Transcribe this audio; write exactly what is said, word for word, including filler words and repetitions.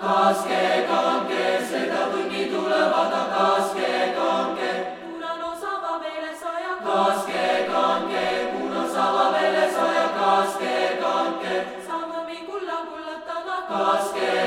Kaske kanke, seda tunni tulevad, kaske kanke. Punano saba meile saja, Kaske kanke, kuna sava velle saja, kaske kanke. saame me kulla kullatana, Kaske